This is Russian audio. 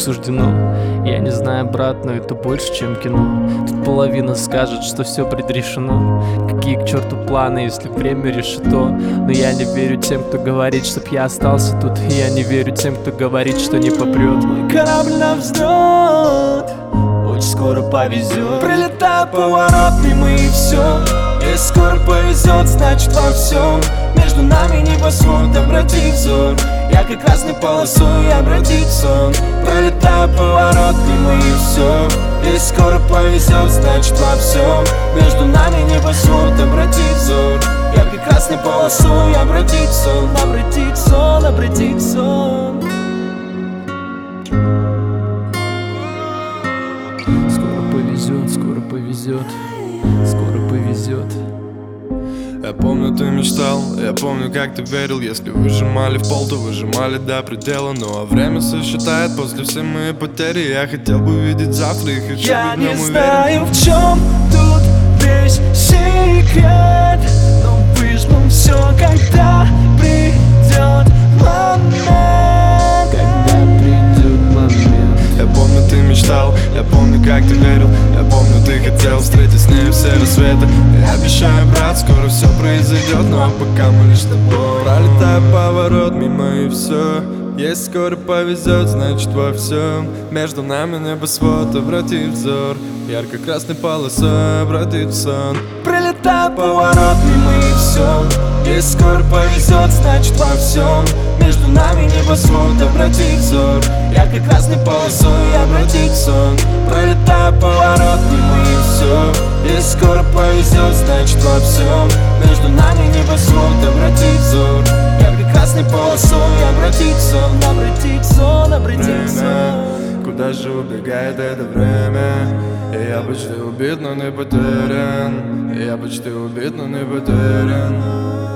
суждено. Я не знаю, брат, но это больше, чем кино. Тут половина скажет, что все предрешено. Какие к черту планы, если время решето? Но я не верю тем, кто говорит, чтоб я остался тут. И я не верю тем, кто говорит, что не попрет. Мой корабль на взлет, очень скоро повезет. Пролетаю поворот мимо и все. Если скоро повезет, значит во всем между нами небосвод, обрати взор. Я как раз не полосую, обратить сон. Пролетаю поворот мимо и все. Если скоро повезет, значит во всем между нами небосвод, обрати взор. Я как раз не полосую, обратить сон. Обратить сон, обратить сон. Скоро повезет, скоро повезет, скоро повезет. Я помню, ты мечтал, я помню, как ты верил. Если выжимали в пол, то выжимали до предела. Ну а время сосчитает после всей моей потери. Я хотел бы видеть завтра и хочу Я быть в нем не уверен. знаю, в чем тут весь секрет, но выжмем все, когда придет момент. Когда придет момент. Я помню, ты мечтал, я помню, как ты верил. Я помню, ты хотел встретить с ней все рассветы. Я обещаю, брат, скоро все произойдет. Но пока мы лишь с тобой. Пролетаю поворот мимо и все. Если скоро повезет, значит во всем между нами небосвод, обрати взор. Ярко-красной полосой обратить в сон. Пролетаю поворот мимо и все. Если скоро повезет, значит во всем между нами небосвод, обрати взор. Ярко-красной полосой обратить в сон. Пролетаю поворот мимо и все. Если скоро повезет, значит во всем между нами небосвод, обрати взор. Ярко-красной полосой обратить сон. Обратить сон, обратить сон. Куда же убегает это время? И я почти убит, но не потерян. И я почти убит, но не потерян.